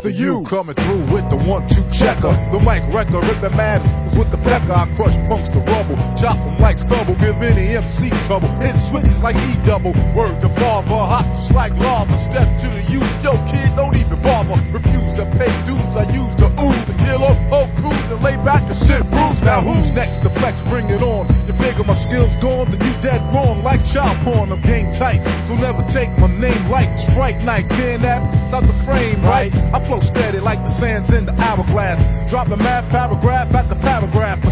next to you. Coming through with the 1-2 checker. The mic wrecker, ripping mad with the pecker. I crush punks to rubble, chop them like stubble, give any MC trouble. Hit switches like E-double. Word to father, hot just like lava. Step to the youth, yo kid, don't even bother. Refuse to pay dues, I use the ooze to kill up whole crews and lay back and shit bruise. Now who's next to flex? Bring it on. You figure my skills gone, then you dead wrong. Like child porn, I'm game tight, so never take my name light. Strike night, tearing that, it's out the frame, right? I flow steady like the sands in the hourglass, dropping mad paragraph at the paragraph.